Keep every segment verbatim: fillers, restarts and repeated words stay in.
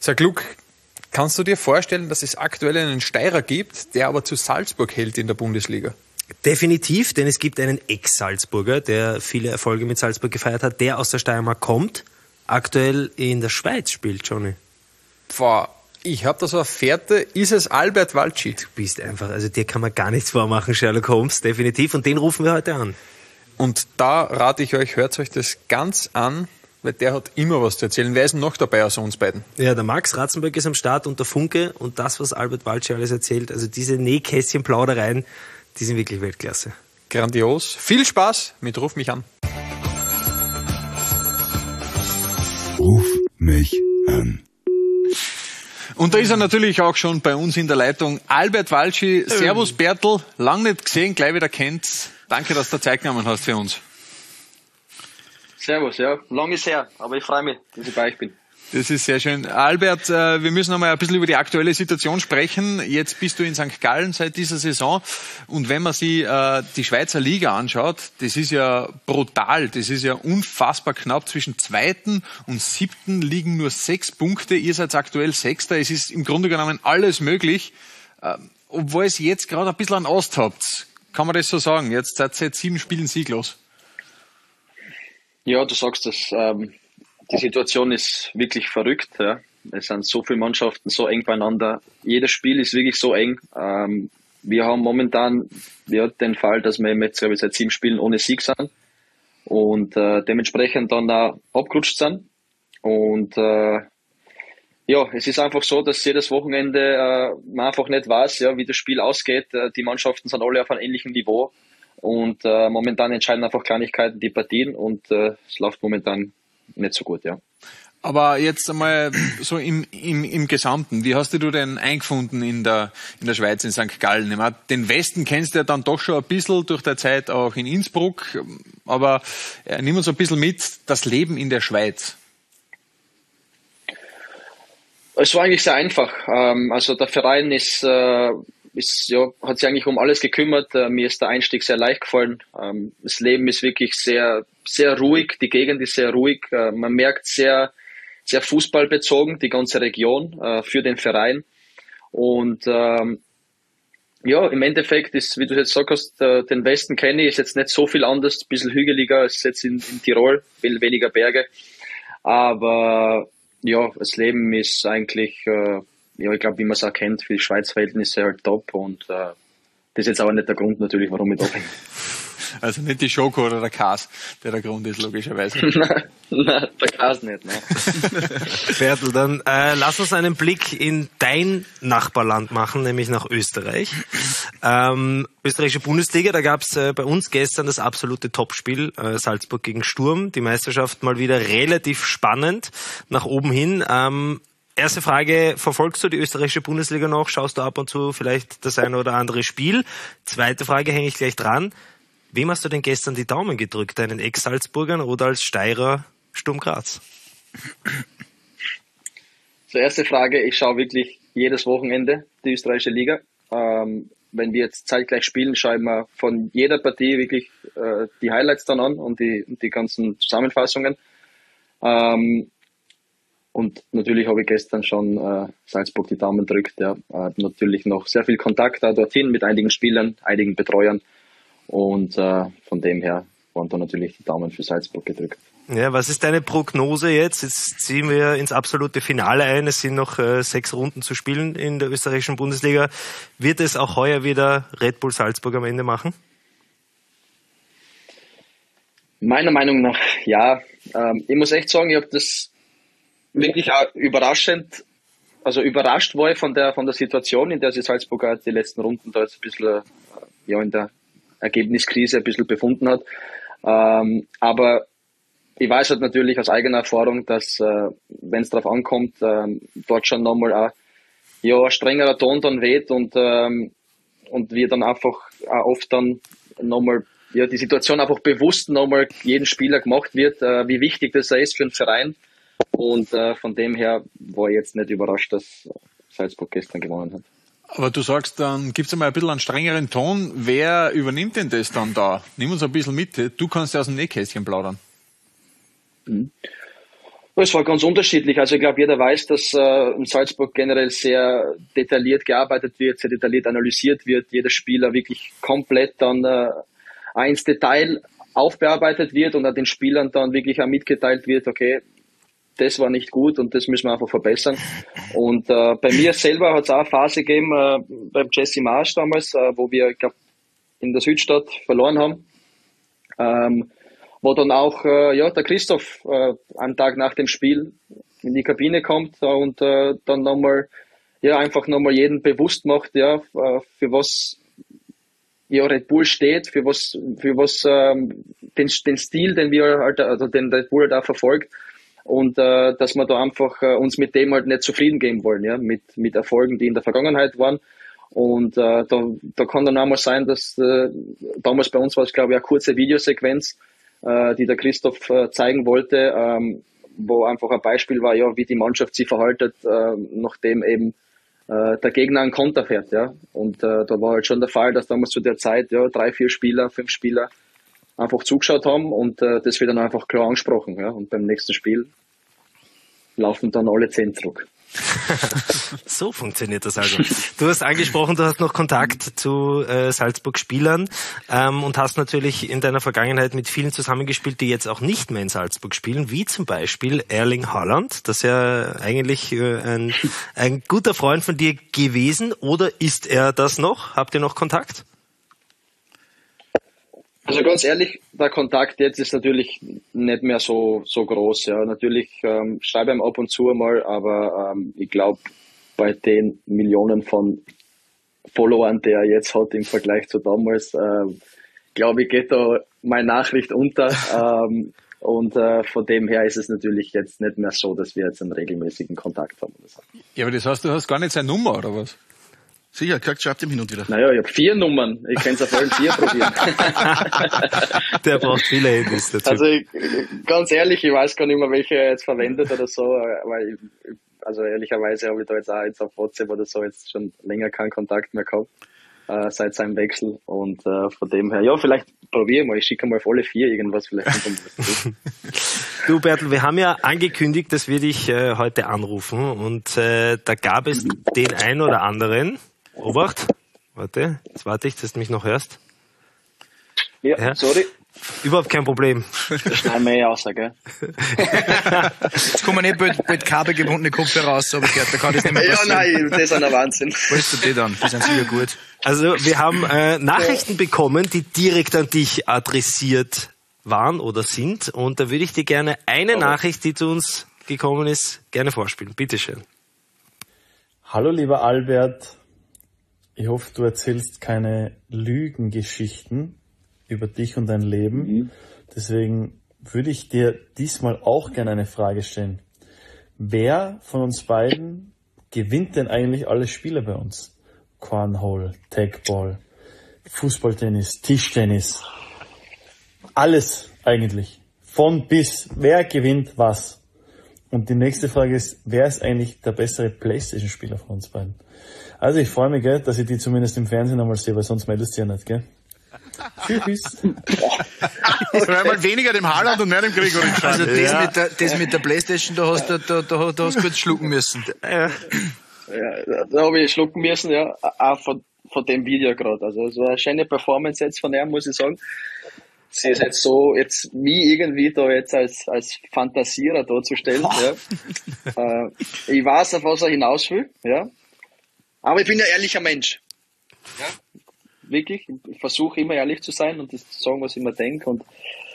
Sag Luke, kannst du dir vorstellen, dass es aktuell einen Steirer gibt, der aber zu Salzburg hält in der Bundesliga? Definitiv, denn es gibt einen Ex-Salzburger, der viele Erfolge mit Salzburg gefeiert hat, der aus der Steiermark kommt, aktuell in der Schweiz spielt, Johnny. Boah, ich habe da so eine Fährte, ist es Albert Walci? Du bist einfach, also dir kann man gar nichts vormachen, Sherlock Holmes, definitiv, und den rufen wir heute an. Und da rate ich euch, hört euch das ganz an, weil der hat immer was zu erzählen. Wer ist denn noch dabei außer uns beiden? Ja, der Max Ratzenberg ist am Start und der Funke und das, was Albert Walci alles erzählt, also diese Nähkästchen-Plaudereien, die sind wirklich Weltklasse. Grandios. Viel Spaß mit Ruf mich an. Ruf mich an. Und da ist er natürlich auch schon bei uns in der Leitung. Albert Walci, Servus Bertel, lang nicht gesehen, gleich wieder kennt. Danke, dass du Zeit genommen hast für uns. Servus, ja, lang ist her, aber ich freue mich, dass ich bei euch bin. Das ist sehr schön. Albert, wir müssen noch mal ein bisschen über die aktuelle Situation sprechen. Jetzt bist du in Sankt Gallen seit dieser Saison. Und wenn man sich äh, die Schweizer Liga anschaut, das ist ja brutal. Das ist ja unfassbar knapp. Zwischen zweiten und siebten liegen nur sechs Punkte. Ihr seid aktuell Sechster. Es ist im Grunde genommen alles möglich. Äh, obwohl es jetzt gerade ein bisschen an Ost habt. Kann man das so sagen? Jetzt seid ihr seit sieben Spielen sieglos. Ja, du sagst das. Ähm Die Situation ist wirklich verrückt. Ja. Es sind so viele Mannschaften so eng beieinander. Jedes Spiel ist wirklich so eng. Ähm, wir haben momentan ja, den Fall, dass wir jetzt, glaube ich, seit sieben Spielen ohne Sieg sind und äh, dementsprechend dann auch abgerutscht sind. Und äh, ja, es ist einfach so, dass jedes Wochenende äh, man einfach nicht weiß, ja, wie das Spiel ausgeht. Äh, die Mannschaften sind alle auf einem ähnlichen Niveau und äh, momentan entscheiden einfach Kleinigkeiten die Partien und äh, es läuft momentan nicht so gut, ja. Aber jetzt einmal so im, im, im Gesamten, wie hast du denn eingefunden in der, in der Schweiz, in Sankt Gallen? Ich meine, den Westen kennst du ja dann doch schon ein bisschen durch die Zeit auch in Innsbruck, aber äh, nimm uns ein bisschen mit, das Leben in der Schweiz. Es war eigentlich sehr einfach. Ähm, also der Verein ist, äh, ist, ja, hat sich eigentlich um alles gekümmert. Äh, mir ist der Einstieg sehr leicht gefallen. Ähm, das Leben ist wirklich sehr, sehr ruhig. Die Gegend ist sehr ruhig. Äh, man merkt sehr, sehr fußballbezogen, die ganze Region, äh, für den Verein. Und, ähm, ja, im Endeffekt ist, wie du jetzt gesagt hast, äh, den Westen kenne ich, ist jetzt nicht so viel anders, ein bisschen hügeliger als jetzt in, in Tirol, viel weniger Berge. Aber, ja, das Leben ist eigentlich, äh, ja, ich glaube, wie man es auch kennt, für die Schweiz-Verhältnisse halt top und äh, das ist jetzt aber nicht der Grund natürlich, warum ich da bin. Also nicht die Schoko oder der Kas, der der Grund ist, logischerweise. nein, nein, der Kas nicht, nein. Bertel, dann äh, lass uns einen Blick in dein Nachbarland machen, nämlich nach Österreich. Ähm, österreichische Bundesliga, da gab es äh, bei uns gestern das absolute Topspiel, äh, Salzburg gegen Sturm. Die Meisterschaft mal wieder relativ spannend nach oben hin. Ähm, Erste Frage, verfolgst du die österreichische Bundesliga noch? Schaust du ab und zu vielleicht das eine oder andere Spiel? Zweite Frage, hänge ich gleich dran. Wem hast du denn gestern die Daumen gedrückt? Deinen Ex-Salzburgern oder als Steirer Sturm Graz? Zur erste Frage, ich schaue wirklich jedes Wochenende die österreichische Liga. Ähm, wenn wir jetzt zeitgleich spielen, schaue ich mir von jeder Partie wirklich äh, die Highlights dann an und die, die ganzen Zusammenfassungen. Ähm, Und natürlich habe ich gestern schon äh, Salzburg die Daumen gedrückt. Ja. Äh, natürlich noch sehr viel Kontakt da dorthin mit einigen Spielern, einigen Betreuern. Und äh, von dem her waren da natürlich die Daumen für Salzburg gedrückt. Ja, was ist deine Prognose jetzt? Jetzt ziehen wir ins absolute Finale ein. Es sind noch äh, sechs Runden zu spielen in der österreichischen Bundesliga. Wird es auch heuer wieder Red Bull Salzburg am Ende machen? Meiner Meinung nach ja. Ähm, ich muss echt sagen, ich habe das wirklich auch überraschend, also überrascht war ich von der, von der Situation, in der sich Salzburg auch die letzten Runden da jetzt ein bisschen, ja, in der Ergebniskrise ein bisschen befunden hat. Ähm, aber ich weiß halt natürlich aus eigener Erfahrung, dass, äh, wenn es darauf ankommt, ähm, dort schon nochmal auch, ja, ein strengerer Ton dann weht und, ähm, und wir dann einfach auch oft dann nochmal, ja, die Situation einfach bewusst nochmal jeden Spieler gemacht wird, äh, wie wichtig das ist für den Verein. Und äh, von dem her war ich jetzt nicht überrascht, dass Salzburg gestern gewonnen hat. Aber du sagst, dann gibt's einmal ein bisschen einen strengeren Ton. Wer übernimmt denn das dann da? Nimm uns ein bisschen mit. Du kannst ja aus dem Nähkästchen plaudern. Mhm. Es war ganz unterschiedlich. Also ich glaube, jeder weiß, dass äh, in Salzburg generell sehr detailliert gearbeitet wird, sehr detailliert analysiert wird, jeder Spieler wirklich komplett dann äh, ins Detail aufbearbeitet wird und an den Spielern dann wirklich auch mitgeteilt wird, okay, das war nicht gut und das müssen wir einfach verbessern. Und äh, bei mir selber hat es auch eine Phase gegeben, äh, beim Jesse Marsch damals, äh, wo wir, ich glaube, in der Südstadt verloren haben. Ähm, wo dann auch äh, ja der Christoph äh, einen Tag nach dem Spiel in die Kabine kommt äh, und äh, dann nochmal ja einfach nochmal jeden bewusst macht, ja äh, für was ja Red Bull steht, für was für was ähm, den den Stil, den wir halt also den Red Bull da halt verfolgt und äh, dass wir da einfach äh, uns mit dem halt nicht zufrieden geben wollen, ja mit mit Erfolgen, die in der Vergangenheit waren. Und äh, da, da kann dann auch mal sein, dass äh, damals bei uns war es, glaube ich, eine kurze Videosequenz, äh, die der Christoph äh, zeigen wollte, ähm, wo einfach ein Beispiel war, ja, wie die Mannschaft sich verhaltet, äh, nachdem eben äh, der Gegner einen Konter fährt. Ja. Und äh, da war halt schon der Fall, dass damals zu der Zeit ja drei, vier Spieler, fünf Spieler einfach zugeschaut haben und äh, das wird dann einfach klar angesprochen. Ja. Und beim nächsten Spiel laufen dann alle zehn zurück. So funktioniert das also. Du hast angesprochen, du hast noch Kontakt zu äh, Salzburg-Spielern ähm, und hast natürlich in deiner Vergangenheit mit vielen zusammengespielt, die jetzt auch nicht mehr in Salzburg spielen, wie zum Beispiel Erling Haaland, das ist ja eigentlich äh, ein, ein guter Freund von dir gewesen, oder ist er das noch? Habt ihr noch Kontakt? Also ganz ehrlich, der Kontakt jetzt ist natürlich nicht mehr so so groß. Ja, natürlich ähm, schreibe ich ihm ab und zu mal, aber ähm, ich glaube, bei den Millionen von Followern, die er jetzt hat im Vergleich zu damals, ähm, glaube ich, geht da meine Nachricht unter. ähm, und äh, von dem her ist es natürlich jetzt nicht mehr so, dass wir jetzt einen regelmäßigen Kontakt haben. Oder so. Ja, aber das heißt, du hast gar nicht seine Nummer, oder was? Sicher, gesagt, schreibt ihm hin und wieder. Naja, ich habe vier Nummern. Ich kann es auf allen vier probieren. Der braucht viele Handys dazu. Also ich, ganz ehrlich, ich weiß gar nicht mehr, welche er jetzt verwendet oder so. Weil ich, also ehrlicherweise habe ich da jetzt auch jetzt auf WhatsApp oder so jetzt schon länger keinen Kontakt mehr gehabt äh, seit seinem Wechsel. Und äh, von dem her, ja, vielleicht probiere ich mal. Ich schicke mal auf alle vier irgendwas. Vielleicht kommt was. Du Bertel, wir haben ja angekündigt, dass wir dich äh, heute anrufen und äh, da gab es den ein oder anderen. Obacht, warte, jetzt warte ich, dass du mich noch hörst. Ja, ja. Sorry. Überhaupt kein Problem. Das schneiden wir eh raus, gell? Jetzt kommen nicht bald, bald kabelgebundene Kopfhörer raus, aber ich gehört, da kann das nicht mehr passieren. Ja, nein, das ist ein Wahnsinn. Wo ist du die dann? Die sind sicher gut. Also, wir haben äh, Nachrichten bekommen, die direkt an dich adressiert waren oder sind, und da würde ich dir gerne eine okay. Nachricht, die zu uns gekommen ist, gerne vorspielen. Bitteschön. Hallo, lieber Albert. Ich hoffe, du erzählst keine Lügengeschichten über dich und dein Leben. Mhm. Deswegen würde ich dir diesmal auch gerne eine Frage stellen. Wer von uns beiden gewinnt denn eigentlich alle Spiele bei uns? Cornhole, Tagball, Fußballtennis, Tischtennis. Alles eigentlich. Von bis. Wer gewinnt was? Und die nächste Frage ist, wer ist eigentlich der bessere PlayStation-Spieler von uns beiden? Also ich freue mich, gell, dass ich die zumindest im Fernsehen einmal sehe, weil sonst meldest du ja nicht, gell? Tschüss. Das war einmal weniger dem Haaland und mehr dem Gregory. Also das, ja. mit der, das mit der Playstation, da hast du da, da, da hast du kurz schlucken müssen. Ja, ja da habe ich schlucken müssen, ja, auch von, von dem Video gerade. Also es war eine schöne Performance jetzt von ihm, muss ich sagen. Sie ist jetzt so, jetzt mich irgendwie da jetzt als, als Fantasierer darzustellen, ja. äh, ich weiß, auf was er hinaus will, ja. Aber ich bin ein ehrlicher Mensch. Ja, wirklich. Ich versuche immer ehrlich zu sein und das zu sagen, was ich mir denke. Und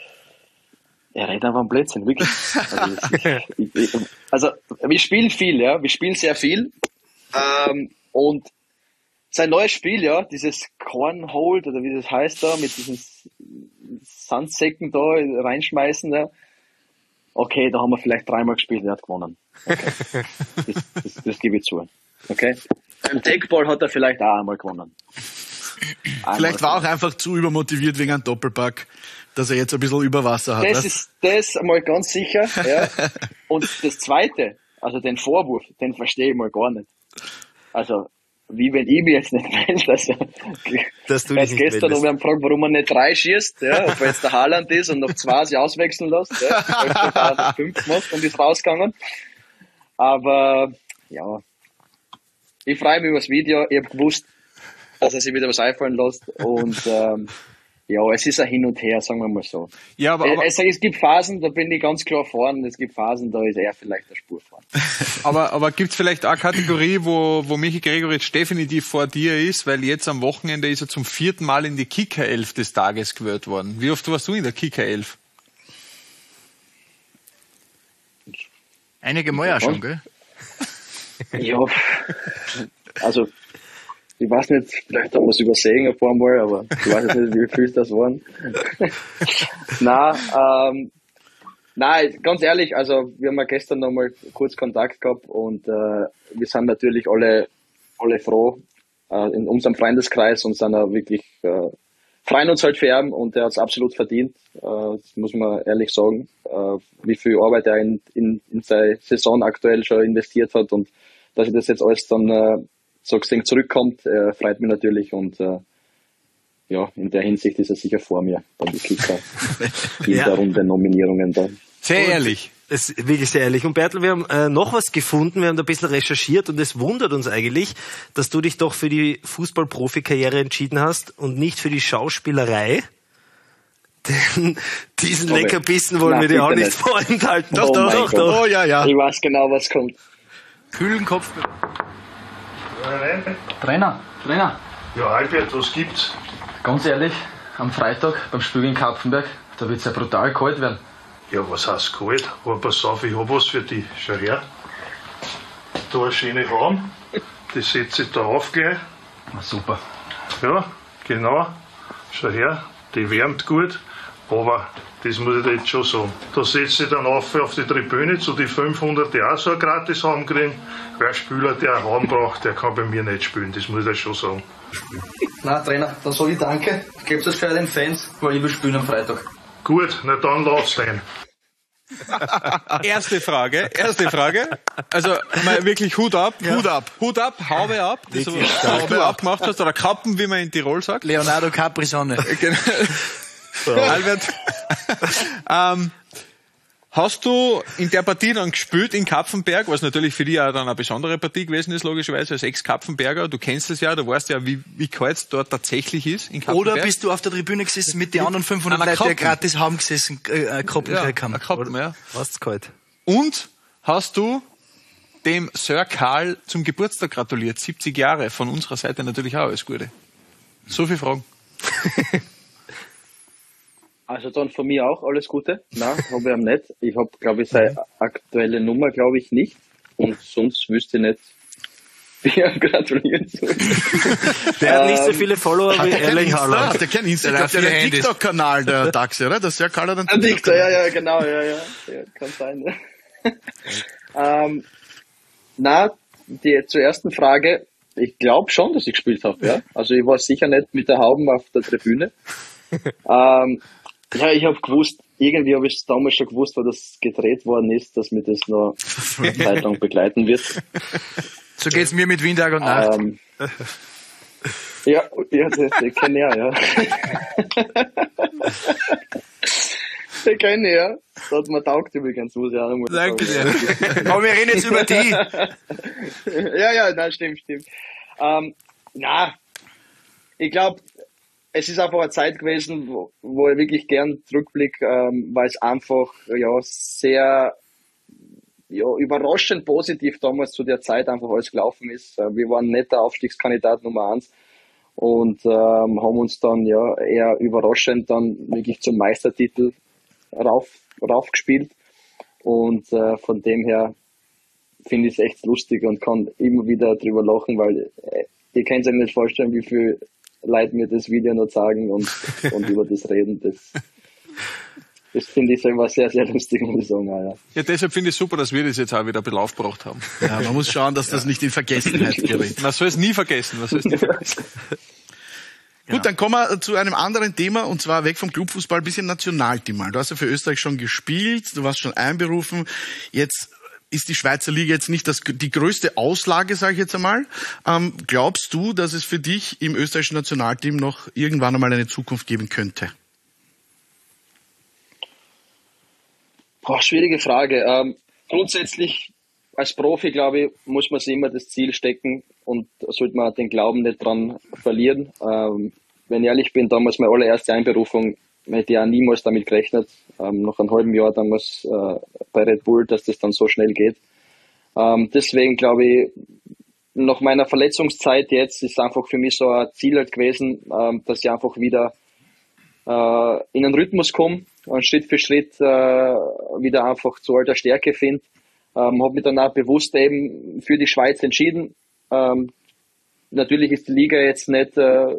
er redet einfach am Blödsinn, wirklich. Also, ich, ich, also wir spielen viel, ja. Wir spielen sehr viel. Ähm, und sein neues Spiel, ja, dieses Cornhole, oder wie das heißt da, mit diesen Sandsäcken da reinschmeißen, ja. Okay, da haben wir vielleicht dreimal gespielt, er hat gewonnen. Okay. Das, das, das gebe ich zu. Okay. Beim Tagball hat er vielleicht auch einmal gewonnen. Einmal vielleicht war er auch einfach zu übermotiviert wegen einem Doppelpack, dass er jetzt ein bisschen über Wasser hat. Das was? ist das einmal ganz sicher. Ja. Und das Zweite, also den Vorwurf, den verstehe ich mal gar nicht. Also wie wenn ich mich jetzt nicht melde. Also, Dass du jetzt dich nicht gestern meldest. haben wir ihn gefragt, warum er nicht drei schießt, ja, ob er jetzt der Haaland ist und noch zwei sich auswechseln lässt. Ja. Er hat noch fünf gemacht und ist rausgegangen. Aber, ja, ich freue mich über das Video. Ich habe gewusst, dass er sich wieder was einfallen lässt und, ähm, ja, es ist ein Hin und Her, sagen wir mal so. Ja, aber, aber, es, es gibt Phasen, da bin ich ganz klar vorn, es gibt Phasen, da ist er vielleicht der Spur vorn. aber, aber gibt's vielleicht auch eine Kategorie, wo, wo Michi Gregoritsch definitiv vor dir ist, weil jetzt am Wochenende ist er zum vierten Mal in die Kicker-Elf des Tages gewählt worden. Wie oft warst du in der Kicker-Elf? Einige Mal ja schon, gell? Ja, also, ich weiß nicht, vielleicht haben wir es übersehen ein paar Mal, aber ich weiß jetzt nicht, wie viel das waren. Nein, ähm, nein, ganz ehrlich, also wir haben ja gestern noch mal kurz Kontakt gehabt und äh, wir sind natürlich alle, alle froh äh, in unserem Freundeskreis und sind auch wirklich, äh, freuen uns halt für ihn und er hat es absolut verdient, äh, das muss man ehrlich sagen, äh, wie viel Arbeit er in, in, in seine Saison aktuell schon investiert hat und dass ich das jetzt alles dann äh, so gesehen zurückkommt, äh, freut mich natürlich und äh, ja, in der Hinsicht ist er sicher vor mir, dann die Kicker in Ja. der Runde Nominierungen dann. Sehr ehrlich. Das ist wirklich sehr ehrlich. Und Bertel, wir haben äh, noch was gefunden, wir haben da ein bisschen recherchiert und es wundert uns eigentlich, dass du dich doch für die Fußball-Profi-Karriere entschieden hast und nicht für die Schauspielerei. Denn diesen Aber- Leckerbissen wollen Na, wir dir auch bitte nicht nicht. vorenthalten. Oh mein doch, Gott. doch. Oh, ja, ja. Ich weiß genau, was kommt. Kühlen Kopf. Trainer, Trainer, Ja, Albert, was gibt's? ganz ehrlich, am Freitag beim Spiel in Kapfenberg, da wird's ja brutal kalt werden. Ja, was heißt kalt? Aber pass auf, ich hab was für dich. Schau her. Da eine schöne Raum. Das setze ich da auf gleich. Na super. Ja, genau. Schau her. Die wärmt gut. Aber, das muss ich dir jetzt schon sagen. Da setze ich dann auf auf die Tribüne zu die fünfhundert, die auch so einen Gratis-Raum kriegen. Wer Spieler, der einen Raum braucht, der kann bei mir nicht spielen. Das muss ich dir schon sagen. Na Trainer, dann sag ich danke. Geb's das für den Fans, weil ich will spielen am Freitag. Gut, na dann lauf's ein. Erste Frage, erste Frage. Also mal wirklich Hut ab, Hut ab. Hut ab, Haube ab, das Wirklich was stark. du abgemacht hast, oder Kappen, wie man in Tirol sagt. Leonardo Capri-Sonne. Genau. Albert, ähm, hast du in der Partie dann gespielt in Kapfenberg, was natürlich für dich auch dann eine besondere Partie gewesen ist, logischerweise als Ex-Kapfenberger. Du kennst es ja, du weißt ja, wie, wie kalt es dort tatsächlich ist in Kapfenberg. Oder bist du auf der Tribüne gesessen mit den anderen fünfhundert An einer Leuten, die Kappen. gratis haben gesessen, äh, äh, Koppel ja, gekriegt haben? ein Kappen, ja. War's kalt. Und hast du dem Sir Karl zum Geburtstag gratuliert, siebzig Jahre, von unserer Seite natürlich auch alles Gute. So viele Fragen. Also dann von mir auch alles Gute. Nein, habe ich ihm nicht. Ich habe, glaube ich, seine aktuelle Nummer, glaube ich, nicht. Und sonst wüsste ich nicht, wie er gratulieren soll. Der hat nicht so viele Follower wie Erling Haaland. Hat der kein Insta? Ich Der glaube, der hat hat einen viele Handys. TikTok-Kanal, der Daxe, oder? Das ist ja Karl hat einen Ein Dichter, TikTok-Kanal. ja, ja, genau, ja, ja. ja kann sein. Ja. ähm, na, die zur ersten Frage. Ich glaube schon, dass ich gespielt habe, ja. Also ich war sicher nicht mit der Hauben auf der Tribüne. ähm, ja, ich habe gewusst, irgendwie habe ich es damals schon gewusst, weil das gedreht worden ist, dass mir das noch eine Zeit lang begleiten wird. So geht's mir mit Wien Tag und Nacht. Ähm, ja, ja, das, das kenne ich auch, ja. Den kenne ich, ja. Das hat mir taugt übrigens, muss ich auch nochmal sagen. Danke dir. Aber wir reden jetzt über die. Ja, ja, nein, stimmt, stimmt. Ähm, na, ich glaube, es ist einfach eine Zeit gewesen, wo, wo ich wirklich gern zurückblicke, ähm, weil es einfach ja sehr ja, überraschend positiv damals zu der Zeit einfach alles gelaufen ist. Äh, Wir waren nicht der Aufstiegskandidat Nummer eins und ähm, haben uns dann ja eher überraschend dann wirklich zum Meistertitel rauf, raufgespielt. Und äh, von dem her finde ich es echt lustig und kann immer wieder drüber lachen, weil äh, ihr könnt euch nicht vorstellen, wie viel Leute mir das Video noch sagen und, und über das reden. Das, das finde ich selber sehr, sehr lustig, muss ich sagen. Ja, ja. Ja, deshalb finde ich super, dass wir das jetzt auch wieder ein bisschen aufgebracht haben. Ja, man muss schauen, dass das nicht in Vergessenheit gerät. Man soll es nie vergessen. Man soll es nie vergessen. Gut, dann kommen wir zu einem anderen Thema, und zwar weg vom Clubfußball, ein bisschen Nationalteam mal. Du hast ja für Österreich schon gespielt, du warst schon einberufen. Jetzt ist die Schweizer Liga jetzt nicht das, die größte Auslage, sage ich jetzt einmal. Ähm, glaubst du, dass es für dich im österreichischen Nationalteam noch irgendwann einmal eine Zukunft geben könnte? Boah, schwierige Frage. Ähm, grundsätzlich als Profi, glaube ich, muss man sich immer das Ziel stecken und sollte man den Glauben nicht dran verlieren. Ähm, wenn ich ehrlich bin, damals meine allererste Einberufung, hätte ich auch niemals damit gerechnet, ähm, nach einem halben Jahr damals äh, bei Red Bull, dass das dann so schnell geht. Ähm, deswegen glaube ich, nach meiner Verletzungszeit jetzt ist einfach für mich so ein Ziel halt gewesen, ähm, dass ich einfach wieder äh, in einen Rhythmus komme und Schritt für Schritt äh, wieder einfach zu alter Stärke finde. Ähm, habe mich dann auch bewusst eben für die Schweiz entschieden. Ähm, natürlich ist die Liga jetzt nicht äh,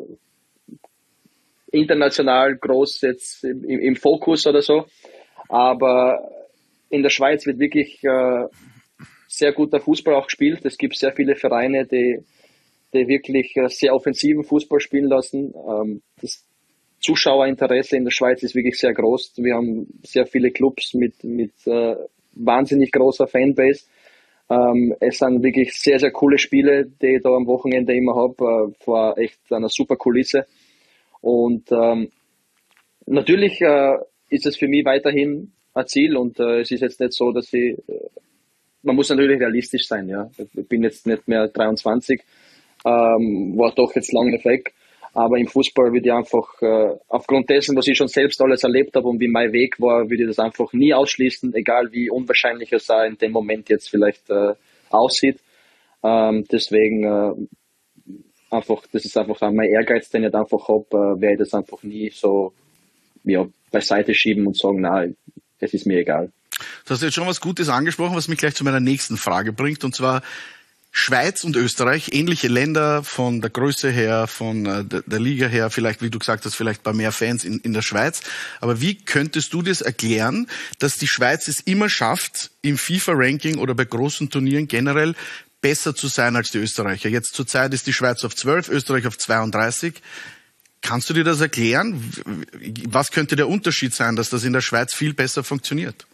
international groß jetzt im, im Fokus oder so, aber in der Schweiz wird wirklich äh, sehr guter Fußball auch gespielt. Es gibt sehr viele Vereine, die, die wirklich äh, sehr offensiven Fußball spielen lassen. Ähm, das Zuschauerinteresse in der Schweiz ist wirklich sehr groß. Wir haben sehr viele Clubs mit, mit äh, wahnsinnig großer Fanbase. Ähm, es sind wirklich sehr, sehr coole Spiele, die ich da am Wochenende immer habe, äh, vor echt einer super Kulisse. Und ähm, natürlich äh, ist es für mich weiterhin ein Ziel und äh, es ist jetzt nicht so, dass ich, äh, man muss natürlich realistisch sein, ja. Ich bin jetzt nicht mehr dreiundzwanzig, ähm, war doch jetzt lange weg, aber im Fußball würde ich einfach, äh, aufgrund dessen, was ich schon selbst alles erlebt habe und wie mein Weg war, würde ich das einfach nie ausschließen, egal wie unwahrscheinlich es auch in dem Moment jetzt vielleicht äh, aussieht. Ähm, deswegen äh, einfach, das ist einfach mein Ehrgeiz, den ich halt einfach habe, äh, werde ich das einfach nie so ja, beiseite schieben und sagen, nein, es ist mir egal. Du hast jetzt schon was Gutes angesprochen, was mich gleich zu meiner nächsten Frage bringt, und zwar Schweiz und Österreich, ähnliche Länder von der Größe her, von äh, der, der Liga her, vielleicht, wie du gesagt hast, vielleicht bei mehr Fans in, in der Schweiz. Aber wie könntest du das erklären, dass die Schweiz es immer schafft, im FIFA-Ranking oder bei großen Turnieren generell besser zu sein als die Österreicher? Jetzt zurzeit ist die Schweiz auf zwölf, Österreich auf zweiunddreißig. Kannst du dir das erklären? Was könnte der Unterschied sein, dass das in der Schweiz viel besser funktioniert?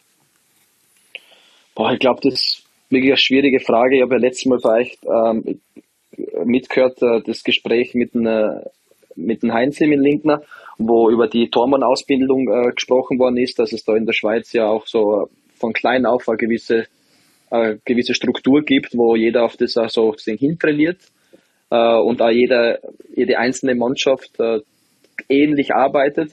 Boah, ich glaube, das ist wirklich eine schwierige Frage. Ich habe ja letztes Mal vielleicht ähm, mitgehört, äh, das Gespräch mit dem, äh, mit dem Heinz mit Lindner, wo über die Tormann-Ausbildung äh, gesprochen worden ist, dass es da in der Schweiz ja auch so von klein auf eine gewisse eine gewisse Struktur gibt, wo jeder auf das auch so hintrainiert äh, und auch jeder, jede einzelne Mannschaft äh, ähnlich arbeitet.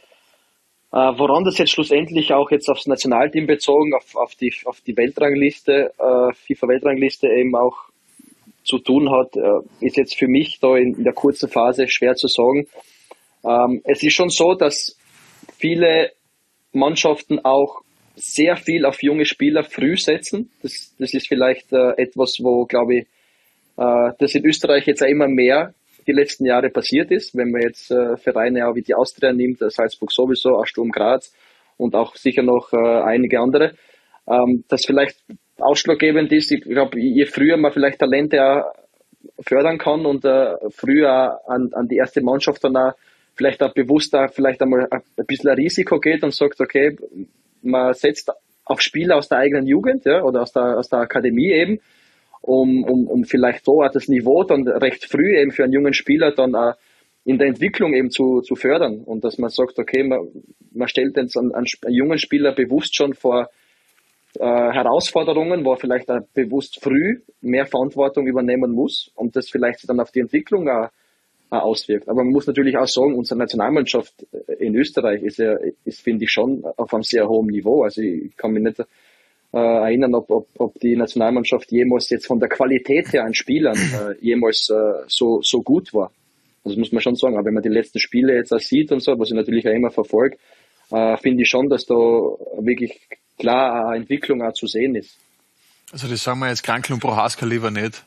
Äh, woran das jetzt schlussendlich auch jetzt aufs Nationalteam bezogen, auf, auf die auf die Weltrangliste, äh, FIFA-Weltrangliste eben auch zu tun hat, äh, ist jetzt für mich da in, in der kurzen Phase schwer zu sagen. Ähm, es ist schon so, dass viele Mannschaften auch sehr viel auf junge Spieler früh setzen. Das, das ist vielleicht äh, etwas, wo, glaube ich, äh, das in Österreich jetzt auch immer mehr die letzten Jahre passiert ist. Wenn man jetzt äh, Vereine auch wie die Austria nimmt, Salzburg sowieso, auch Sturm Graz und auch sicher noch äh, einige andere, ähm, das vielleicht ausschlaggebend ist. Ich glaube, je früher man vielleicht Talente auch fördern kann und äh, früher an, an die erste Mannschaft dann auch vielleicht auch bewusster vielleicht einmal ein bisschen ein Risiko geht und sagt, okay, man setzt auf Spieler aus der eigenen Jugend, ja, oder aus der, aus der Akademie eben, um, um, um vielleicht so das Niveau dann recht früh eben für einen jungen Spieler dann auch in der Entwicklung eben zu, zu fördern. Und dass man sagt, okay, man, man stellt jetzt einen, einen jungen Spieler bewusst schon vor äh, Herausforderungen, wo er vielleicht auch bewusst früh mehr Verantwortung übernehmen muss und das vielleicht dann auf die Entwicklung auch auswirkt. Aber man muss natürlich auch sagen, unsere Nationalmannschaft in Österreich ist ja, ist, finde ich, schon auf einem sehr hohen Niveau. Also ich kann mich nicht äh, erinnern, ob, ob, ob die Nationalmannschaft jemals jetzt von der Qualität her an Spielern äh, jemals äh, so, so gut war. Also das muss man schon sagen. Aber wenn man die letzten Spiele jetzt auch sieht und so, was ich natürlich auch immer verfolge, äh, finde ich schon, dass da wirklich klar eine Entwicklung auch zu sehen ist. Also das sagen wir jetzt Krankel und Prohaska lieber nicht.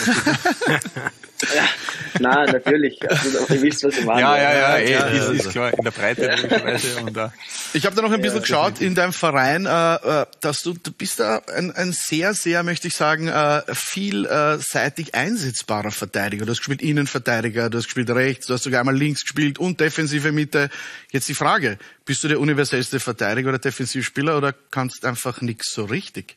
Ja, nein, natürlich. Also, ihr wisst, was ich meine. Ja, ja, ja, ja, ja, ist, also. ist klar, in der Breite logischerweise. Und, uh, ich habe da noch ein bisschen ja, geschaut in deinem Verein, äh, dass du, du bist da ein, ein sehr, sehr, möchte ich sagen, äh, vielseitig einsetzbarer Verteidiger. Du hast gespielt Innenverteidiger, du hast gespielt rechts, du hast sogar einmal links gespielt und defensive Mitte. Jetzt die Frage, bist du der universellste Verteidiger oder Defensivspieler oder kannst einfach nichts so richtig?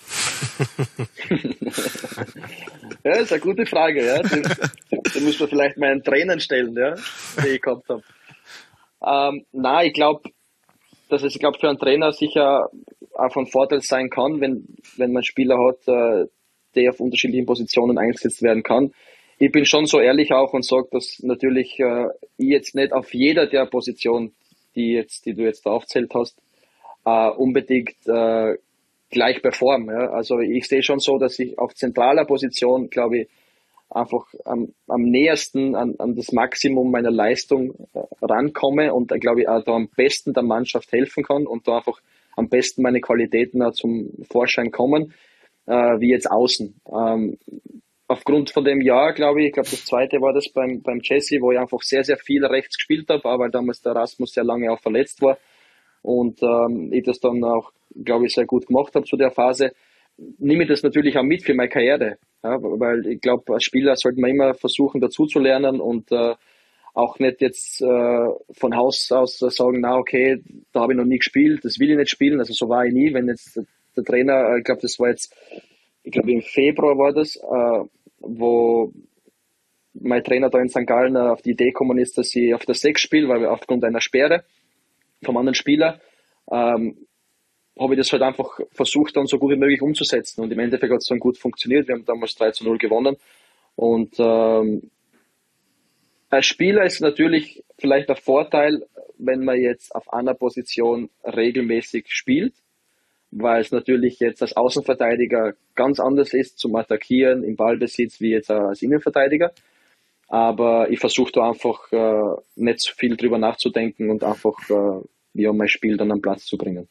Ja, das ist eine gute Frage, ja. Die, die muss man vielleicht meinen Trainern stellen, ja, die ich gehabt habe. Ähm, nein, ich glaube, dass es, ich glaube, für einen Trainer sicher auch von Vorteil sein kann, wenn, wenn man Spieler hat, äh, der auf unterschiedlichen Positionen eingesetzt werden kann. Ich bin schon so ehrlich auch und sage, dass natürlich äh, ich jetzt nicht auf jeder der Positionen, die jetzt, die du jetzt da aufzählt hast, äh, unbedingt äh, gleich performen. Ja. Also ich sehe schon so, dass ich auf zentraler Position, glaube ich, einfach am, am nähersten an, an das Maximum meiner Leistung äh, rankomme und, äh, glaube ich, auch da am besten der Mannschaft helfen kann und da einfach am besten meine Qualitäten auch zum Vorschein kommen, äh, wie jetzt außen. Ähm, aufgrund von dem Jahr, glaube ich, ich glaube, das zweite war das beim, beim Jesse, wo ich einfach sehr, sehr viel rechts gespielt habe, weil damals der Rasmus sehr lange auch verletzt war und ähm, ich das dann auch, glaube ich, sehr gut gemacht habe zu der Phase. Nehme ich das natürlich auch mit für meine Karriere, ja, weil ich glaube, als Spieler sollte man immer versuchen, dazu zu lernen und äh, auch nicht jetzt äh, von Haus aus sagen, na okay, da habe ich noch nie gespielt, das will ich nicht spielen, also so war ich nie. Wenn jetzt der, der Trainer, ich glaube, das war jetzt, ich glaube im Februar war das, äh, wo mein Trainer da in Sankt Gallen auf die Idee gekommen ist, dass ich auf der sechs spiele, weil wir aufgrund einer Sperre vom anderen Spieler, ähm, habe ich das halt einfach versucht, dann so gut wie möglich umzusetzen. Und im Endeffekt hat es dann gut funktioniert. Wir haben damals drei zu null gewonnen. Und ähm, als Spieler ist natürlich vielleicht der Vorteil, wenn man jetzt auf einer Position regelmäßig spielt, weil es natürlich jetzt als Außenverteidiger ganz anders ist zum Attackieren im Ballbesitz wie jetzt als Innenverteidiger. Aber ich versuche da einfach äh, nicht so viel drüber nachzudenken und einfach äh, ja, mein Spiel dann am Platz zu bringen.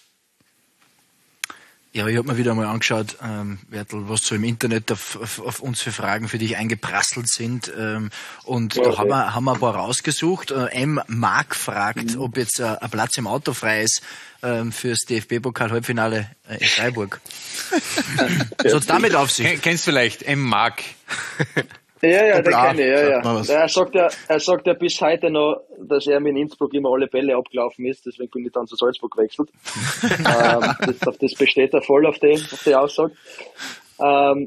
Ja, ich habe mir wieder mal angeschaut, ähm, Wertl, was so im Internet auf, auf, auf uns für Fragen für dich eingeprasselt sind. Ähm, und okay. Da haben wir, haben wir ein paar rausgesucht. Äh, M. Mark fragt, mhm. ob jetzt äh, ein Platz im Auto frei ist ähm, fürs D F B-Pokal-Halbfinale äh, in Freiburg. Was hat's damit auf sich? Kennst du vielleicht M. Mark? Ja, ja, den kenne ich, ja, ja. Er sagt ja, er sagt ja bis heute noch, dass er mit in Innsbruck immer alle Bälle abgelaufen ist, deswegen bin ich dann zu Salzburg gewechselt. ähm, das, auf das besteht er voll auf die, auf die Aussage. Ähm,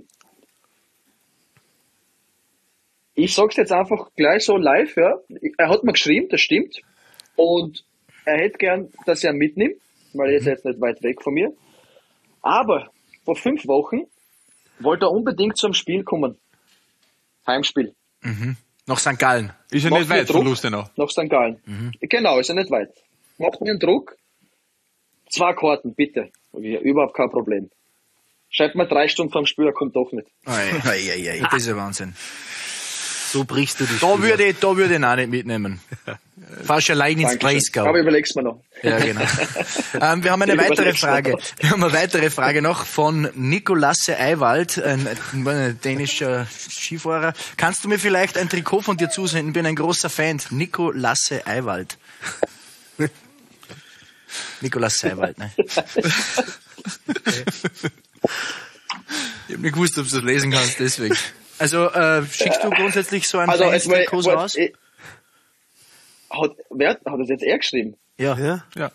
ich sag's jetzt einfach gleich so live, ja. Er hat mir geschrieben, das stimmt. Und er hätte gern, dass er mitnimmt, weil er ist jetzt nicht weit weg von mir. Aber vor fünf Wochen wollte er unbedingt zum Spiel kommen. Heimspiel. Mhm. Nach Sankt Gallen. Ist ja nicht weit von Lustenau. Nach Sankt Gallen. Mhm. Genau, ist ja nicht weit. Macht mir einen Druck. Zwei Karten, bitte. Okay, überhaupt kein Problem. Schreibt mir drei Stunden vorm Spiel, er kommt doch nicht. Ei, ei, ei, ei. Das ist ja Wahnsinn. So brichst du die Da würde ich, da würde ich ihn auch nicht mitnehmen. Fast allein ins Breisgau. Aber überleg's mir noch. Ja, genau. ähm, wir haben eine weitere Frage. Wir haben eine weitere Frage noch von Nikolasse Eiwald, ein, ein dänischer Skifahrer. Kannst du mir vielleicht ein Trikot von dir zusenden? Ich bin ein großer Fan. Nikolasse Eiwald. Nikolasse Eiwald, ne? Ich habe nicht gewusst, ob du das lesen kannst, deswegen. Also, äh, schickst du grundsätzlich so ein also, kleines Trikot raus? Ich, hat, wer, hat das jetzt er geschrieben? Ja. Ja. ja.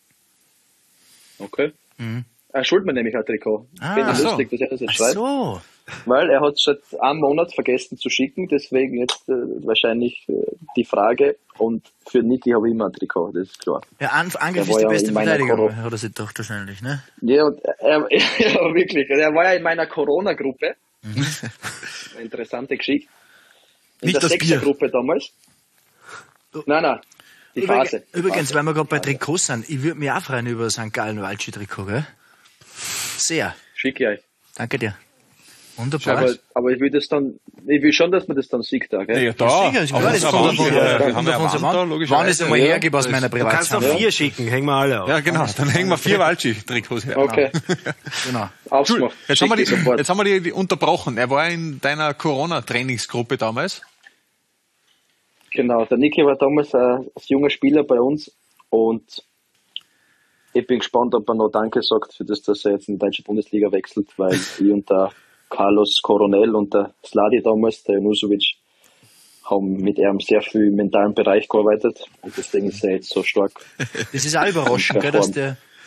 Okay. Mhm. Er schuldet mir nämlich ein Trikot. Ah, Finde ich so. lustig, dass er das jetzt Ach schreibt. So. Weil er hat seit einem Monat vergessen zu schicken, deswegen jetzt äh, wahrscheinlich äh, die Frage. Und für Niki habe ich immer ein Trikot, das ist klar. Ja, An Angriff ist die beste Verteidigung, hat er sich doch wahrscheinlich, ne? Ja, und er, ja, wirklich. Er war ja in meiner Corona-Gruppe. Mhm. Eine interessante Geschichte. In Nicht der das Sechser-Gruppe damals. Nein, nein. Die Übrigens, Phase. Übrigens, Phase. weil wir gerade bei Trikots sind, ich würde mich auch freuen über Sankt Gallen Waldschi-Trikot, gell? Sehr. Schicke ich euch. Danke dir. Wunderbar. Aber, aber ich will das dann, ich will schon, dass man das dann sieht, da, gell? Ja, da. Ja, sicher, das kommt davon, wir haben ja Wand, Wann ist einmal ja. hergebe aus meiner Privatzeit. Du kannst noch vier schicken, hängen wir alle auf. Ja, genau. Dann hängen wir vier Waldschi-Trikots her. Okay. Genau. Ausgemacht. Jetzt haben, wir die, jetzt haben wir die unterbrochen. Er war in deiner Corona-Trainingsgruppe damals. Genau, der Niki war damals ein, ein junger Spieler bei uns und ich bin gespannt, ob er noch Danke sagt für das, dass er jetzt in die deutsche Bundesliga wechselt, weil ich und der Carlos Coronel und der Sladi damals, der Janusovic, haben mit ihm sehr viel im mentalen Bereich gearbeitet und deswegen ist er jetzt so stark. Das ist auch überraschend, gell, dass der,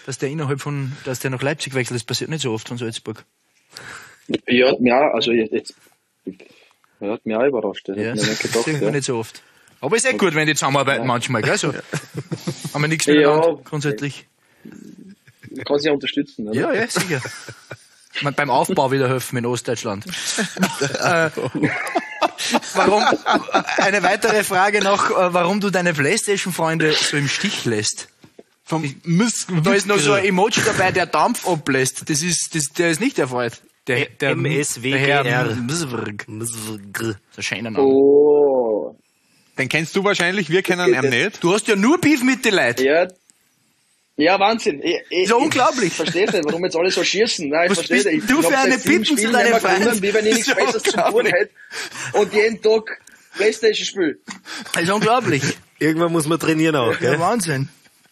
dass der innerhalb von, dass der nach Leipzig wechselt. Das passiert nicht so oft von Salzburg. Ja, hat mich auch, also jetzt, ja, hat mich auch überrascht. Das Ja, hat mir nicht das gedacht, sehen wir ja. nicht so oft. Aber ist eh gut, wenn die zusammenarbeiten manchmal, gell? So. Haben wir nichts Ja. miteinander, grundsätzlich. Man kann sich ja unterstützen, oder? Ja, ja, sicher. Man, beim Aufbau wieder helfen in Ostdeutschland. äh, warum, eine weitere Frage noch, äh, warum du deine Playstation-Freunde so im Stich lässt. Vom Miss Da ist noch so ein Emoji dabei, der Dampf ablässt. Das ist, das, der ist nicht erfreut. Der, der, M S W G der R. Herr Msvrg. Der schöne Name. Oh. Den kennst du wahrscheinlich, wir kennen ihn nicht. Du hast ja nur Beef mit den Leuten. Ja. Ja, Wahnsinn. Ich, ich, Ist ja unglaublich. Ich verstehe nicht, warum jetzt alle so schießen. Nein, ich Was verstehe bist nicht. Ich du für hab eine seit sieben Bitten zu Spielen deinen nicht mehr gewonnen, Feinden? wie wenn ich Ist nichts ja Besseres zu tun unglaublich. hätte. Und jeden Tag Playstation spiele. Das ist unglaublich. Irgendwann muss man trainieren auch, Ja, gell? Wahnsinn.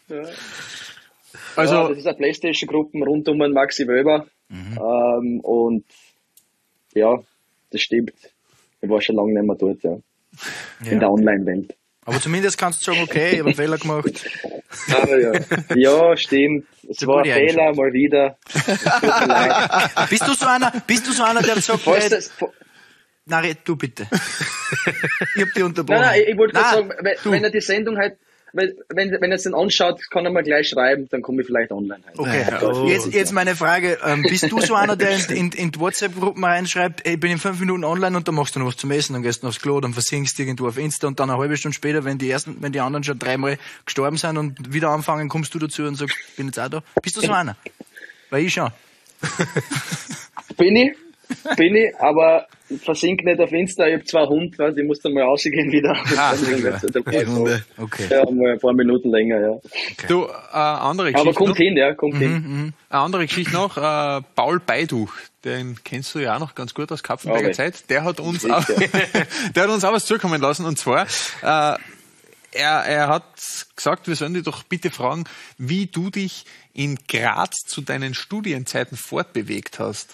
Also, Ja, das ist eine Playstation-Gruppe rund um den Maxi Wöber. Mhm. Ähm, und ja, das stimmt. Ich war schon lange nicht mehr dort, ja. Ja. In der Online-Welt. Aber zumindest kannst du sagen, okay, ich habe einen Fehler gemacht. Aber ja. Ja, stimmt. Es eine war ein gute Fehler, mal wieder. Es tut mir leid. Bist du so einer, bist du so einer, der sagt, Falls hey, das, nein, red du bitte. Ich hab dich unterbrochen. nein, nein, ich, ich wollte gerade Nein, sagen, wenn, du. wenn er die Sendung halt, wenn, wenn, wenn er es dann anschaut, kann er mal gleich schreiben, dann komme ich vielleicht online halt. Okay, Oh, jetzt, okay. jetzt meine Frage. Ähm, bist du so einer, der in, in, in die WhatsApp-Gruppen reinschreibt, ey, ich bin in fünf Minuten online und dann machst du noch was zum Essen, dann gehst du noch aufs Klo, dann versinkst du irgendwo auf Insta und dann eine halbe Stunde später, wenn die ersten, wenn die anderen schon dreimal gestorben sind und wieder anfangen, kommst du dazu und sagst, bin jetzt auch da. Bist du so einer? Weil ich schon. Bin ich, bin ich, aber versink nicht auf Insta, ich hab zwei Hunde, weißt, ich muss dann mal rausgehen wieder. Ah, Die Runde. Okay. Ja, mal ein paar Minuten länger, ja. du, äh, andere Geschichte Aber kommt noch, hin, ja, kommt Mhm, hin. eine andere Geschichte noch, äh, Paul Beiduch, den kennst du ja auch noch ganz gut aus Kapfenberger Okay. Zeit, der hat uns Sicher. auch, der hat uns auch was zukommen lassen, und zwar, äh, er, er hat gesagt, wir sollen dich doch bitte fragen, wie du dich in Graz zu deinen Studienzeiten fortbewegt hast.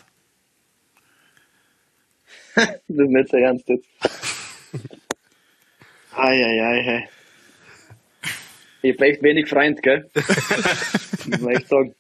Das ist nicht so ernst jetzt. Eieiei, hey. Ich hab echt wenig Freund, gell? Muss man echt sagen.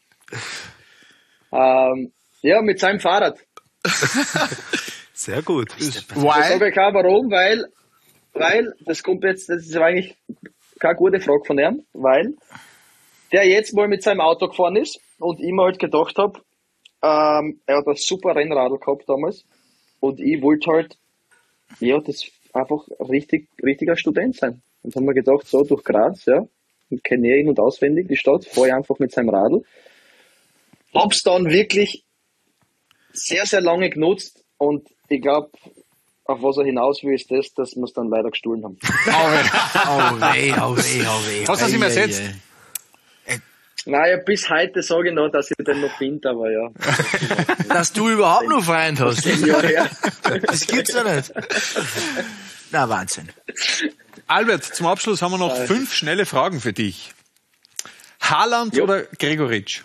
Ähm, ja, mit seinem Fahrrad. Sehr gut. Ich sage euch auch warum, weil, weil, das kommt jetzt, das ist eigentlich keine gute Frage von ihm, weil der jetzt mal mit seinem Auto gefahren ist und ich mir halt gedacht habe, ähm, er hat ein super Rennradl gehabt damals und ich wollte halt, ja, das einfach richtig, richtiger Student sein. Und haben wir gedacht, so durch Graz, ja, ich kenne eh in- und auswendig die Stadt, fahre ich einfach mit seinem Radl. Hab's dann wirklich sehr, sehr lange genutzt und ich glaube, auf was er hinaus will, ist das, dass wir es dann leider gestohlen haben. Oh weh, oh weh, oh weh. Hast du das ihm Ei, ersetzt? ei, ei. Naja, bis heute sage ich noch, dass ich den noch finde, aber ja. Dass du überhaupt noch Freund hast. Ja, ja. Das gibt's ja nicht. Na, Wahnsinn. Albert, zum Abschluss haben wir noch fünf schnelle Fragen für dich. Haaland Jo. oder Gregoritsch?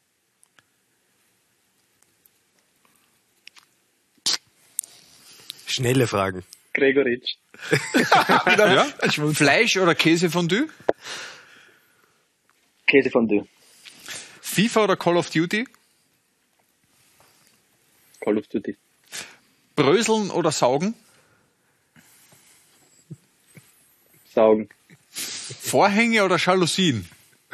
Schnelle Fragen. Gregoritsch. Ja? Fleisch oder Käsefondue? Käsefondue. FIFA oder Call of Duty? Call of Duty. Bröseln oder saugen? Saugen. Vorhänge oder Jalousien?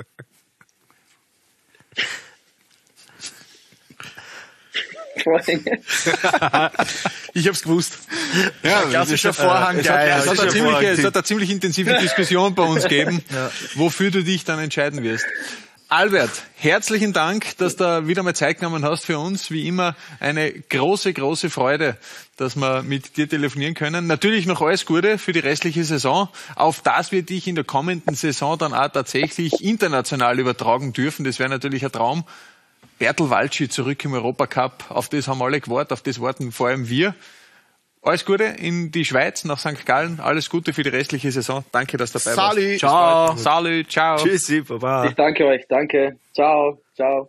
Vorhänge. Ich hab's gewusst. Ja, klassischer Vorhang, es hat, geil. es, hat eine Klassischer ziemliche, Vorhang. es hat eine ziemlich intensive Diskussion bei uns gegeben, wofür du dich dann entscheiden wirst. Albert, herzlichen Dank, dass du wieder mal Zeit genommen hast für uns. Wie immer eine große, große Freude, dass wir mit dir telefonieren können. Natürlich noch alles Gute für die restliche Saison, auf das wir dich in der kommenden Saison dann auch tatsächlich international übertragen dürfen. Das wäre natürlich ein Traum. Bertel Walci zurück im Europacup, auf das haben alle gewartet, auf das warten vor allem wir. Alles Gute in die Schweiz, nach Sankt Gallen. Alles Gute für die restliche Saison. Danke, dass du dabei Sali. warst. Ciao. Salut, ciao. Tschüssi, Baba. Ich danke euch. Danke. Ciao. Ciao.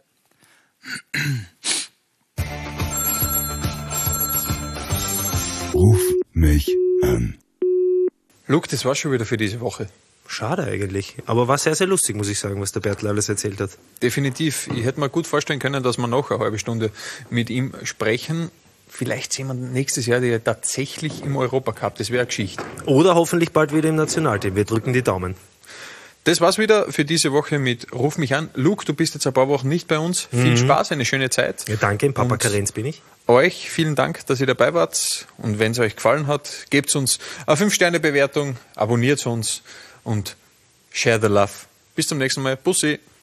Ruf mich an. Luke, das war schon wieder für diese Woche. Schade eigentlich. Aber war sehr, sehr lustig, muss ich sagen, was der Bertel alles erzählt hat. Definitiv. Ich hätte mir gut vorstellen können, dass wir noch eine halbe Stunde mit ihm sprechen. Vielleicht sehen wir nächstes Jahr die tatsächlich im Europacup. Das wäre eine Geschichte. Oder hoffentlich bald wieder im Nationalteam. Wir drücken die Daumen. Das war's wieder für diese Woche mit Ruf mich an. Luke, du bist jetzt ein paar Wochen nicht bei uns. Mhm. Viel Spaß, eine schöne Zeit. Ja, danke, in Papa Karenz bin ich. Euch vielen Dank, dass ihr dabei wart. Und wenn es euch gefallen hat, gebt uns eine fünf Sterne Bewertung, abonniert uns und share the love. Bis zum nächsten Mal. Bussi.